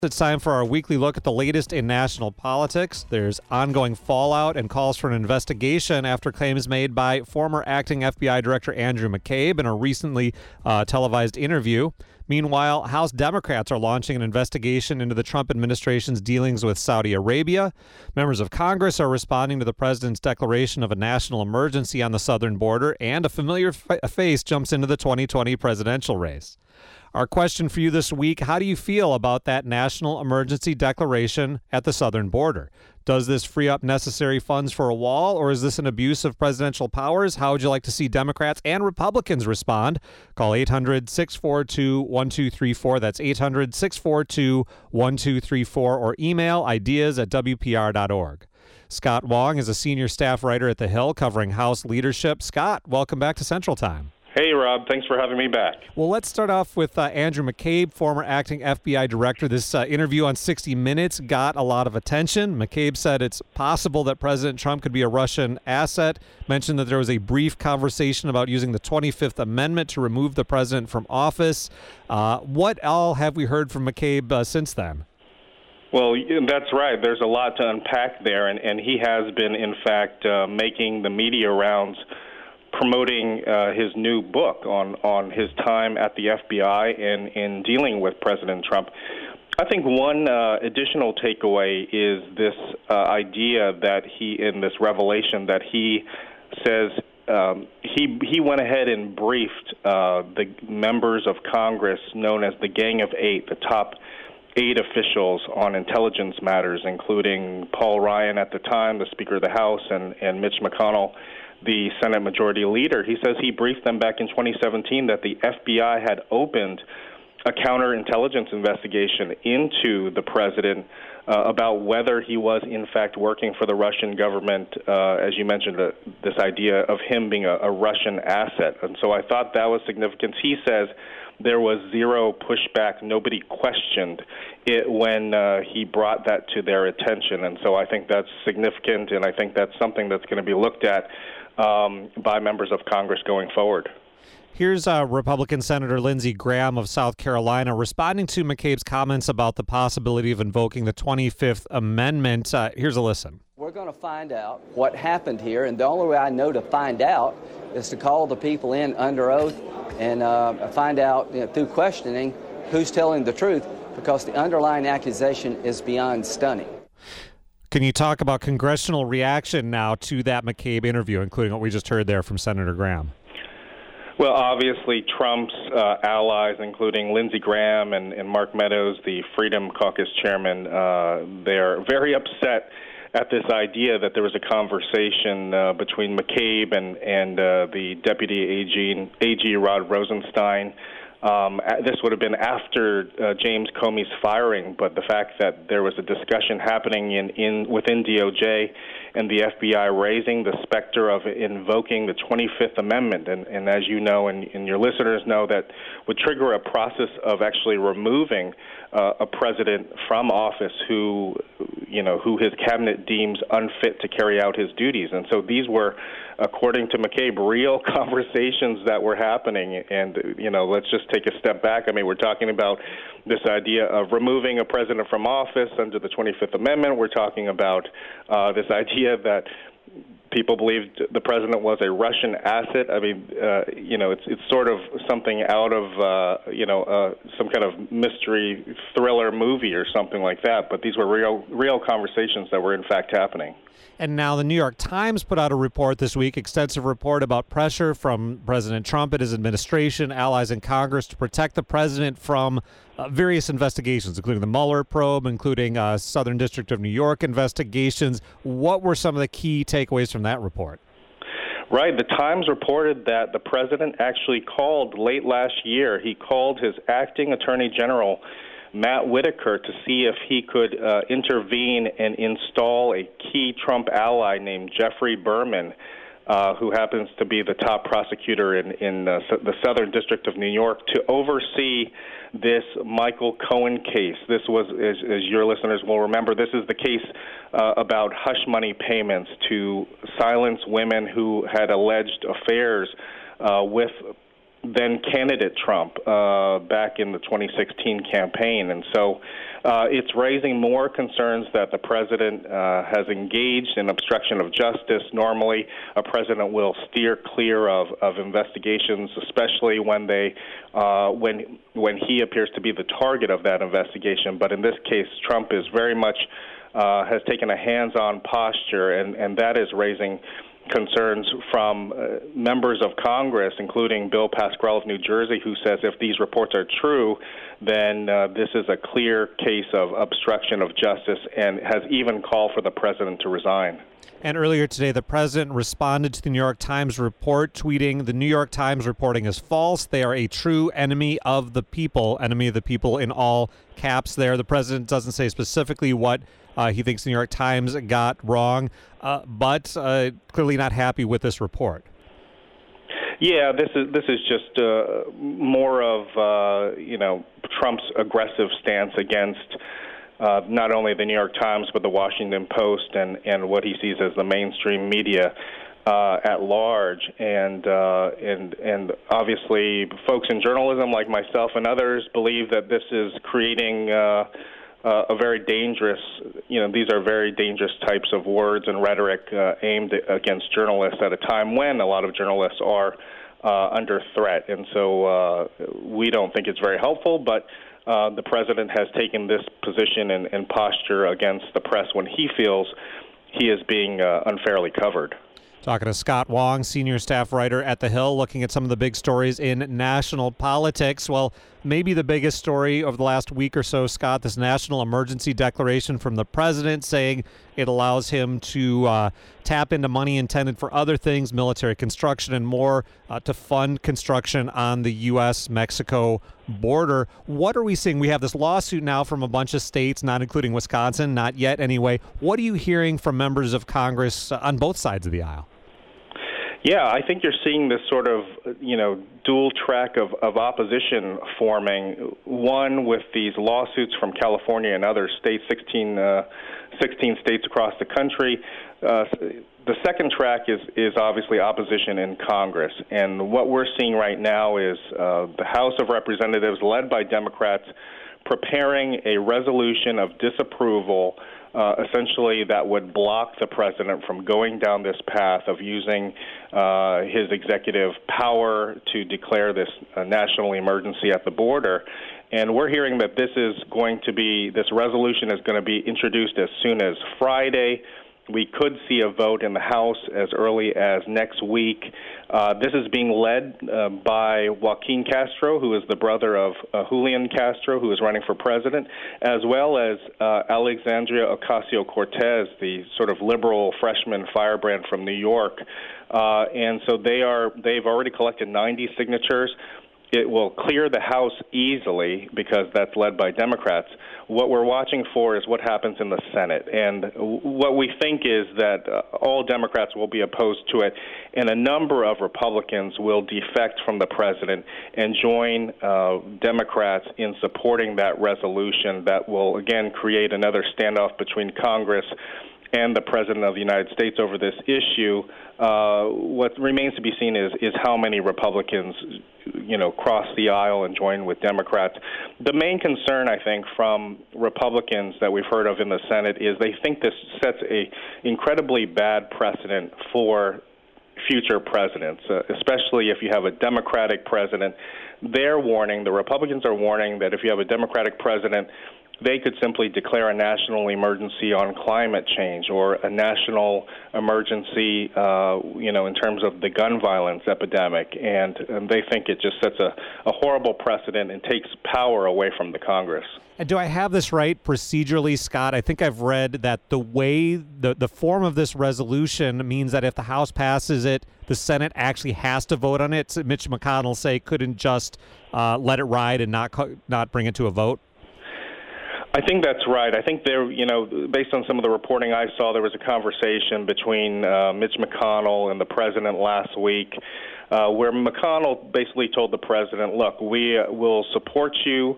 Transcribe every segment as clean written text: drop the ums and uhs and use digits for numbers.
It's time for our weekly look at the latest in national politics. There's ongoing fallout and calls for an investigation after claims made by former acting FBI Director Andrew McCabe in a recently televised interview. Meanwhile, House Democrats are launching an investigation into the Trump administration's dealings with Saudi Arabia. Members of Congress are responding to the president's declaration of a national emergency on the southern border, and a familiar face jumps into the 2020 presidential race. Our question for you this week: how do you feel about that national emergency declaration at the southern border? Does this free up necessary funds for a wall, or is this an abuse of presidential powers? How would you like to see Democrats and Republicans respond? Call 800-642-1234. That's 800-642-1234, or email ideas@wpr.org. Scott Wong is a senior staff writer at The Hill covering House leadership. Scott, welcome back to Central Time. Hey, Rob. Thanks for having me back. Well, let's start off with Andrew McCabe, former acting FBI director. This interview on 60 Minutes got a lot of attention. McCabe said it's possible that President Trump could be a Russian asset, mentioned that there was a brief conversation about using the 25th Amendment to remove the president from office. What all have we heard from McCabe since then? Well, that's right. There's a lot to unpack there, and he has been, in fact, making the media rounds, promoting his new book on his time at the FBI and in dealing with President Trump. I think one additional takeaway is this idea that in this revelation that he says he went ahead and briefed the members of Congress known as the Gang of Eight, the top 8 officials on intelligence matters, including Paul Ryan at the time, the Speaker of the House, and Mitch McConnell, the Senate Majority Leader. He says he briefed them back in 2017 that the FBI had opened a counterintelligence investigation into the president about whether he was, in fact, working for the Russian government, as you mentioned, this idea of him being a Russian asset. And so I thought that was significant. He says there was zero pushback. Nobody questioned it when he brought that to their attention. And so I think that's significant, and I think that's something that's going to be looked at by members of Congress going forward. Here's Republican Senator Lindsey Graham of South Carolina responding to McCabe's comments about the possibility of invoking the 25th Amendment. Here's a listen. We're going to find out what happened here, and the only way I know to find out is to call the people in under oath and find out through questioning who's telling the truth, because the underlying accusation is beyond stunning. Can you talk about congressional reaction now to that McCabe interview, including what we just heard there from Senator Graham? Well, obviously, Trump's allies, including Lindsey Graham and Mark Meadows, the Freedom Caucus chairman, they're very upset at this idea that there was a conversation between McCabe and the Deputy AG Rod Rosenstein. This would have been after James Comey's firing, but the fact that there was a discussion happening within DOJ and the FBI raising the specter of invoking the 25th Amendment, and as you know and your listeners know, that would trigger a process of actually removing a president from office who his cabinet deems unfit to carry out his duties. And so these were, according to McCabe, real conversations that were happening. And, let's just take a step back. I mean, we're talking about this idea of removing a president from office under the 25th Amendment. We're talking about this idea that people believed the president was a Russian asset. I mean, it's sort of something out of, some kind of mystery thriller movie or something like that. But these were real conversations that were in fact happening. And now the New York Times put out a report this week, extensive report about pressure from President Trump and his administration, allies in Congress, to protect the president from various investigations, including the Mueller probe, including Southern District of New York investigations. What were some of the key takeaways from that report? Right. The Times reported that the president actually called late last year. He called his acting attorney general, Matt Whitaker, to see if he could intervene and install a key Trump ally named Jeffrey Berman, who happens to be the top prosecutor in the Southern District of New York, to oversee this Michael Cohen case. This was, as your listeners will remember, this is the case about hush money payments to silence women who had alleged affairs with then candidate Trump back in the 2016 campaign. And so It's raising more concerns that the president has engaged in obstruction of justice. Normally, a president will steer clear of investigations, especially when when he appears to be the target of that investigation. But in this case, Trump is very much has taken a hands-on posture, and that is raising concerns from members of Congress, including Bill Pascrell of New Jersey, who says if these reports are true, then this is a clear case of obstruction of justice, and has even called for the president to resign. And earlier today, the president responded to the New York Times report, tweeting, "The New York Times reporting is false. They are a true enemy of the people," in all caps there. The president doesn't say specifically what he thinks the New York Times got wrong, but clearly not happy with this report. Yeah, this is just more of Trump's aggressive stance against not only the New York Times but the Washington Post and what he sees as the mainstream media at large, and obviously folks in journalism like myself and others believe that this is creating a very dangerous, these are very dangerous types of words and rhetoric aimed against journalists at a time when a lot of journalists are under threat. And so we don't think it's very helpful, but the president has taken this position and posture against the press when he feels he is being unfairly covered. Talking to Scott Wong, senior staff writer at The Hill, looking at some of the big stories in national politics. Well, maybe the biggest story of the last week or so, Scott, this national emergency declaration from the president saying it allows him to tap into money intended for other things, military construction and more, to fund construction on the U.S.-Mexico border. What are we seeing? We have this lawsuit now from a bunch of states, not including Wisconsin, not yet anyway. What are you hearing from members of Congress on both sides of the aisle? Yeah, I think you're seeing this sort of, dual track of opposition forming, one with these lawsuits from California and other states, 16 states across the country. The second track is obviously opposition in Congress. And what we're seeing right now is the House of Representatives, led by Democrats, preparing a resolution of disapproval essentially that would block the president from going down this path of using his executive power to declare this national emergency at the border. And we're hearing that this resolution is going to be introduced as soon as Friday. We could see a vote in the House as early as next week. This is being led by Joaquin Castro, who is the brother of Julian Castro, who is running for president, as well as Alexandria Ocasio-Cortez, the sort of liberal freshman firebrand from New York. And so they've already collected 90 signatures. It will clear the House easily because that's led by Democrats. What we're watching for is what happens in the Senate. And what we think is that all Democrats will be opposed to it, and a number of Republicans will defect from the president and join Democrats in supporting that resolution that will, again, create another standoff between Congress and the President of the United States over this issue. What remains to be seen is how many Republicans, cross the aisle and join with Democrats. The main concern, I think, from Republicans that we've heard of in the Senate is they think this sets a incredibly bad precedent for future presidents, especially if you have a Democratic president. They're warning, the Republicans are warning that if you have a Democratic president, they could simply declare a national emergency on climate change or a national emergency, in terms of the gun violence epidemic. And they think it just sets a horrible precedent and takes power away from the Congress. And do I have this right procedurally, Scott? I think I've read that the way the form of this resolution means that if the House passes it, the Senate actually has to vote on it. Mitch McConnell, couldn't just let it ride and not bring it to a vote. I think that's right. I think based on some of the reporting I saw, there was a conversation between Mitch McConnell and the president last week where McConnell basically told the president, look, we will support you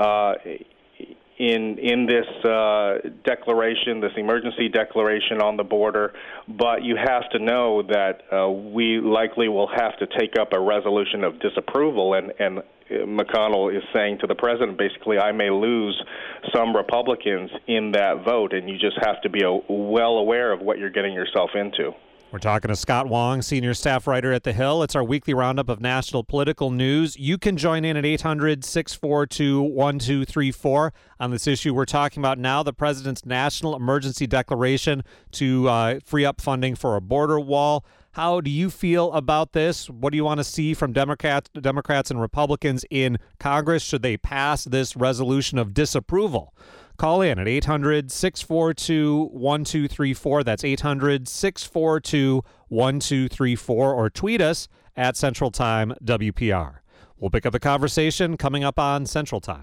in this declaration, this emergency declaration on the border, but you have to know that we likely will have to take up a resolution of disapproval, and McConnell is saying to the president, basically, I may lose some Republicans in that vote, and you just have to be well aware of what you're getting yourself into. We're talking to Scott Wong, senior staff writer at The Hill. It's our weekly roundup of national political news. You can join in at 800-642-1234 on this issue we're talking about now, the president's national emergency declaration to free up funding for a border wall. How do you feel about this? What do you want to see from Democrats and Republicans in Congress? Should they pass this resolution of disapproval? Call in at 800-642-1234. That's 800-642-1234, or tweet us at Central Time WPR. We'll pick up the conversation coming up on Central Time.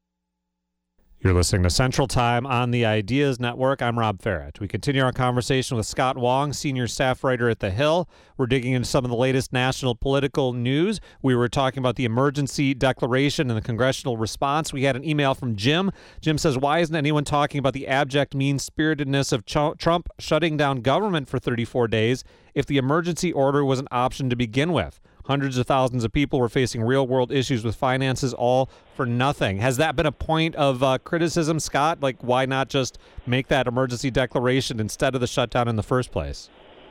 You're listening to Central Time on the Ideas Network. I'm Rob Farrett. We continue our conversation with Scott Wong, senior staff writer at The Hill. We're digging into some of the latest national political news. We were talking about the emergency declaration and the congressional response. We had an email from Jim. Jim says, why isn't anyone talking about the abject mean-spiritedness of Trump shutting down government for 34 days if the emergency order was an option to begin with? Hundreds of thousands of people were facing real-world issues with finances, all for nothing. Has that been a point of criticism, Scott? Like, why not just make that emergency declaration instead of the shutdown in the first place?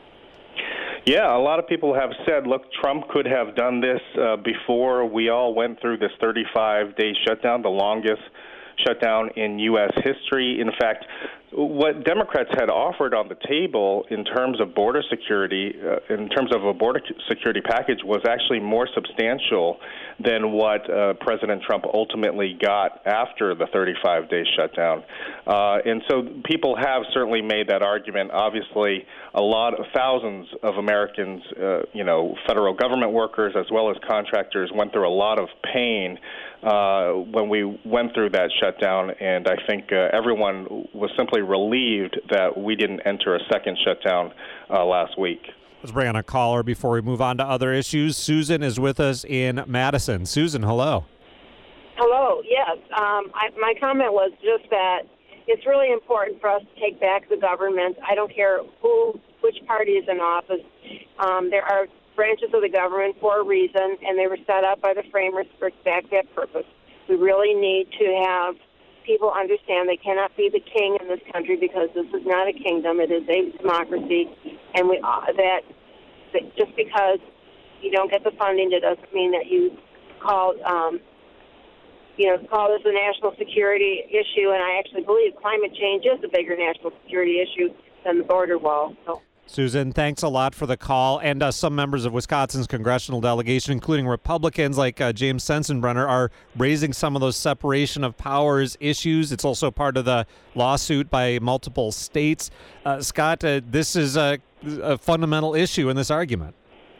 Yeah, a lot of people have said, look, Trump could have done this before we all went through this 35-day shutdown, the longest shutdown in U.S. history. In fact, what Democrats had offered on the table in terms of border security, in terms of a border security package, was actually more substantial than what President Trump ultimately got after the 35-day shutdown. And so people have certainly made that argument. Obviously, thousands of Americans, federal government workers as well as contractors went through a lot of pain when we went through that shutdown, and I think everyone was simply relieved that we didn't enter a second shutdown last week. Let's bring on a caller before we move on to other issues. Susan is with us in Madison. Susan, hello. Hello, yes. My comment was just that it's really important for us to take back the government. I don't care which party is in office. There are branches of the government for a reason, and they were set up by the framers for exactly that purpose. We really need to have people understand they cannot be the king in this country, because this is not a kingdom, it is a democracy, and that just because you don't get the funding, it doesn't mean that you call this a national security issue, and I actually believe climate change is a bigger national security issue than the border wall. So. Susan, thanks a lot for the call. And some members of Wisconsin's congressional delegation, including Republicans like James Sensenbrenner, are raising some of those separation of powers issues. It's also part of the lawsuit by multiple states. Scott, this is a fundamental issue in this argument.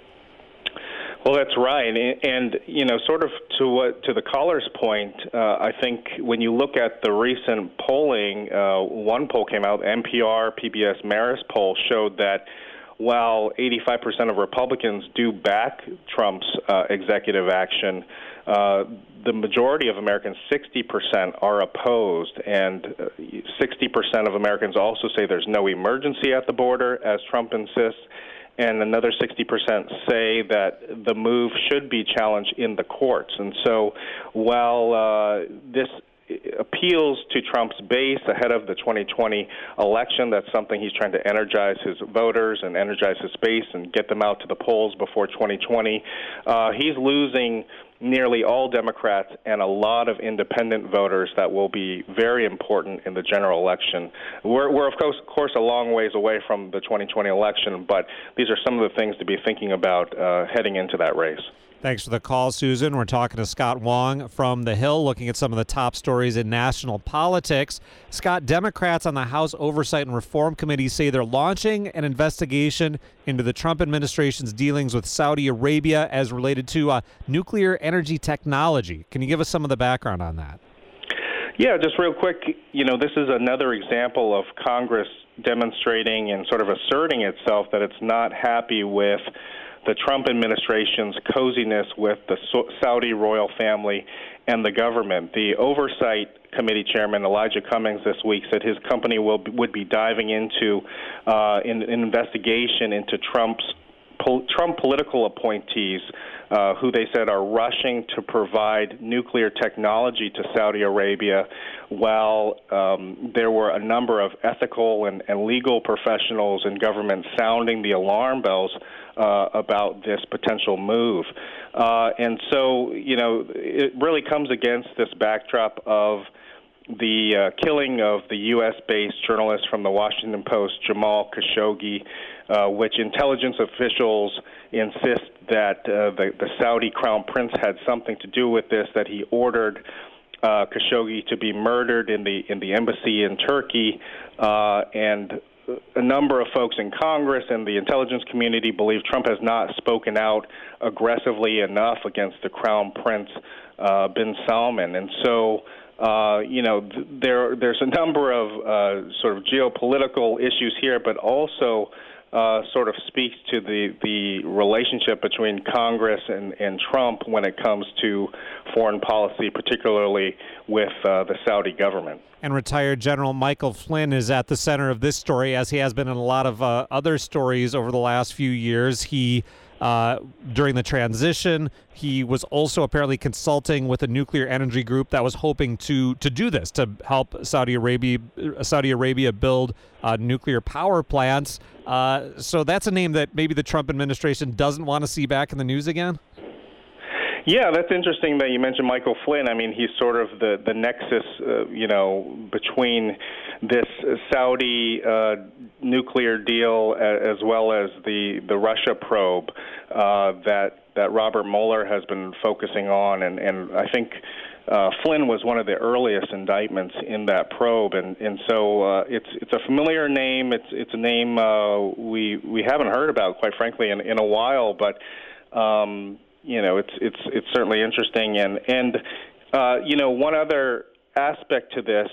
Well, that's right, and sort of to the caller's point, I think when you look at the recent polling, one poll came out, NPR PBS Marist poll showed that while 85% of Republicans do back Trump's executive action, the majority of Americans, 60%, are opposed, and 60% of Americans also say there's no emergency at the border, as Trump insists. And another 60% say that the move should be challenged in the courts. And so while this appeals to Trump's base ahead of the 2020 election, that's something he's trying to energize his voters and energize his base and get them out to the polls before 2020. He's losing nearly all Democrats and a lot of independent voters that will be very important in the general election. We're of course a long ways away from the 2020 election, but these are some of the things to be thinking about heading into that race. Thanks for the call, Susan. We're talking to Scott Wong from The Hill, looking at some of the top stories in national politics. Scott, Democrats on the House Oversight and Reform Committee say they're launching an investigation into the Trump administration's dealings with Saudi Arabia as related to nuclear energy technology. Can you give us some of the background on that? Yeah, just real quick, this is another example of Congress demonstrating and sort of asserting itself that it's not happy with the Trump administration's coziness with the Saudi royal family and the government. The Oversight Committee Chairman Elijah Cummings this week said his company would be diving into an investigation into Trump's Trump political appointees who they said are rushing to provide nuclear technology to Saudi Arabia, while there were a number of ethical and legal professionals in government sounding the alarm bells about this potential move. And so, it really comes against this backdrop of the killing of the U.S.-based journalist from the Washington Post, Jamal Khashoggi, which intelligence officials insist that the Saudi crown prince had something to do with this, that he ordered Khashoggi to be murdered in the embassy in Turkey, and a number of folks in Congress and the intelligence community believe Trump has not spoken out aggressively enough against the crown prince bin Salman. And so, there's a number of sort of geopolitical issues here, but also sort of speaks to the relationship between Congress and Trump when it comes to foreign policy, particularly with the Saudi government. And retired General Michael Flynn is at the center of this story, as he has been in a lot of other stories over the last few years. He, during the transition, he was also apparently consulting with a nuclear energy group that was hoping to do this, to help Saudi Arabia build nuclear power plants. So that's a name that maybe the Trump administration doesn't want to see back in the news again? Yeah, that's interesting that you mentioned Michael Flynn. I mean, he's sort of the nexus, between this Saudi nuclear deal as well as the Russia probe that Robert Mueller has been focusing on, and I think Flynn was one of the earliest indictments in that probe, and so it's a familiar name. It's a name we haven't heard about, quite frankly, in a while, but. It's certainly interesting, and one other aspect to this,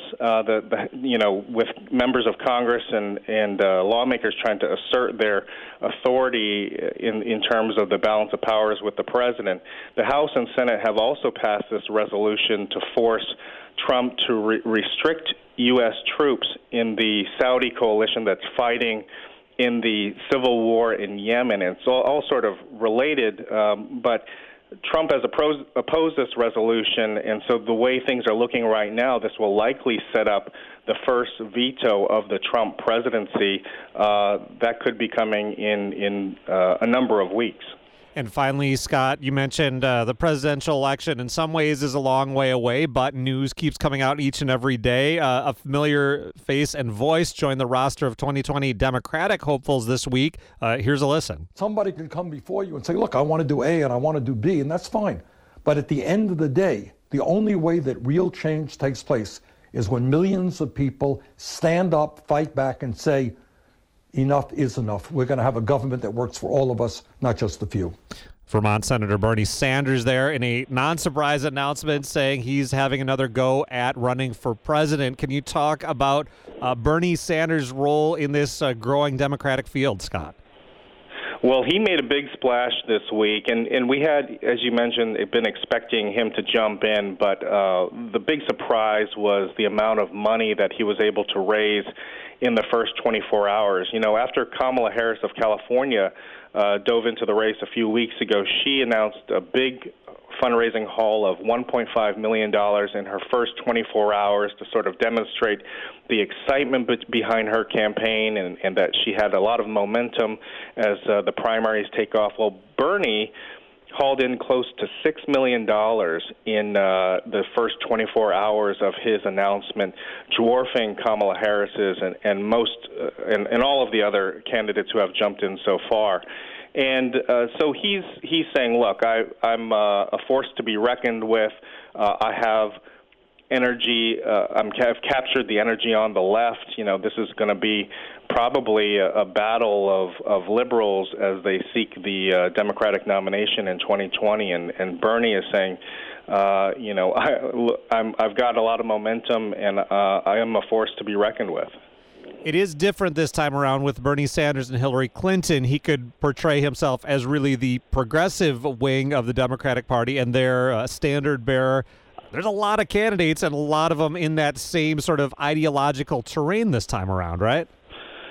with members of Congress and lawmakers trying to assert their authority in terms of the balance of powers with the president, the House and Senate have also passed this resolution to force Trump to restrict U.S. troops in the Saudi coalition that's fighting in the civil war in Yemen. And it's all sort of related, but Trump has opposed this resolution, and so the way things are looking right now, this will likely set up the first veto of the Trump presidency that could be coming in a number of weeks. And finally, Scott, you mentioned the presidential election in some ways is a long way away, but news keeps coming out each and every day. A familiar face and voice joined the roster of 2020 Democratic hopefuls this week. Here's a listen. Somebody can come before you and say, look, I want to do A and I want to do B, and that's fine. But at the end of the day, the only way that real change takes place is when millions of people stand up, fight back, and say, enough is enough. We're going to have a government that works for all of us, not just the few. Vermont Senator Bernie Sanders there in a non-surprise announcement saying he's having another go at running for president. Can you talk about Bernie Sanders' role in this growing Democratic field, Scott? Well, he made a big splash this week, and we had, as you mentioned, been expecting him to jump in, but the big surprise was the amount of money that he was able to raise in the first 24 hours. After Kamala Harris of California dove into the race a few weeks ago, she announced a big fundraising haul of $1.5 million in her first 24 hours to sort of demonstrate the excitement behind her campaign and that she had a lot of momentum as the primaries take off. Well, Bernie hauled in close to $6 million in the first 24 hours of his announcement, dwarfing Kamala Harris's and most and all of the other candidates who have jumped in so far. And so he's saying, look, I'm a force to be reckoned with. I have energy. I've captured the energy on the left. This is going to be probably a battle of liberals as they seek the Democratic nomination in 2020. And Bernie is saying, I've got a lot of momentum, and I am a force to be reckoned with. It is different this time around with Bernie Sanders and Hillary Clinton. He could portray himself as really the progressive wing of the Democratic Party and their standard bearer. There's a lot of candidates and a lot of them in that same sort of ideological terrain this time around, right?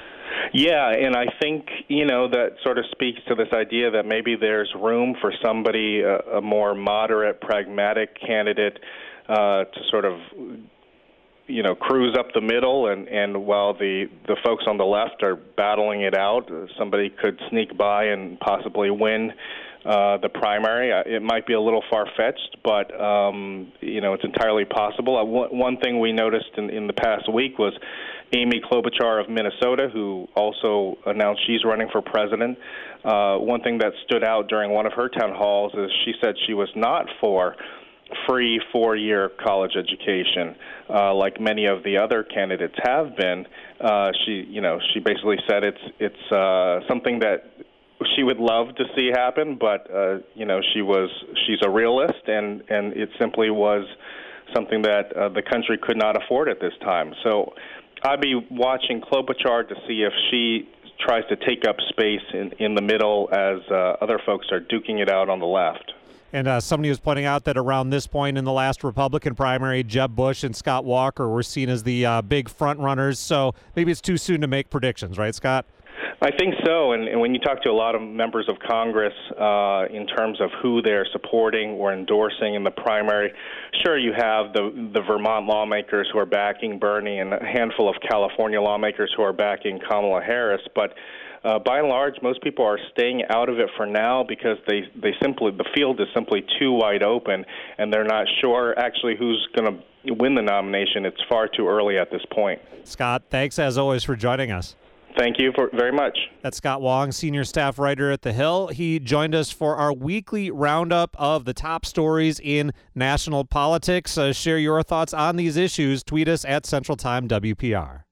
Yeah, and I think, that sort of speaks to this idea that maybe there's room for somebody, a more moderate, pragmatic candidate to sort of, cruise up the middle, and while the folks on the left are battling it out, somebody could sneak by and possibly win the primary. It might be a little far-fetched, but, it's entirely possible. One thing we noticed in the past week was Amy Klobuchar of Minnesota, who also announced she's running for president. One thing that stood out during one of her town halls is she said she was not for free 4-year college education, like many of the other candidates have been. She basically said it's something that she would love to see happen, but she's a realist, and it simply was something that the country could not afford at this time. So I'd be watching Klobuchar to see if she tries to take up space in the middle as other folks are duking it out on the left. And somebody was pointing out that around this point in the last Republican primary, Jeb Bush and Scott Walker were seen as the big front runners. So maybe it's too soon to make predictions, right, Scott? I think so, and when you talk to a lot of members of Congress in terms of who they're supporting or endorsing in the primary, sure, you have the Vermont lawmakers who are backing Bernie and a handful of California lawmakers who are backing Kamala Harris, but by and large, most people are staying out of it for now because the field is simply too wide open, and they're not sure actually who's going to win the nomination. It's far too early at this point. Scott, thanks as always for joining us. Thank you very much. That's Scott Wong, senior staff writer at The Hill. He joined us for our weekly roundup of the top stories in national politics. Share your thoughts on these issues. Tweet us at Central Time WPR.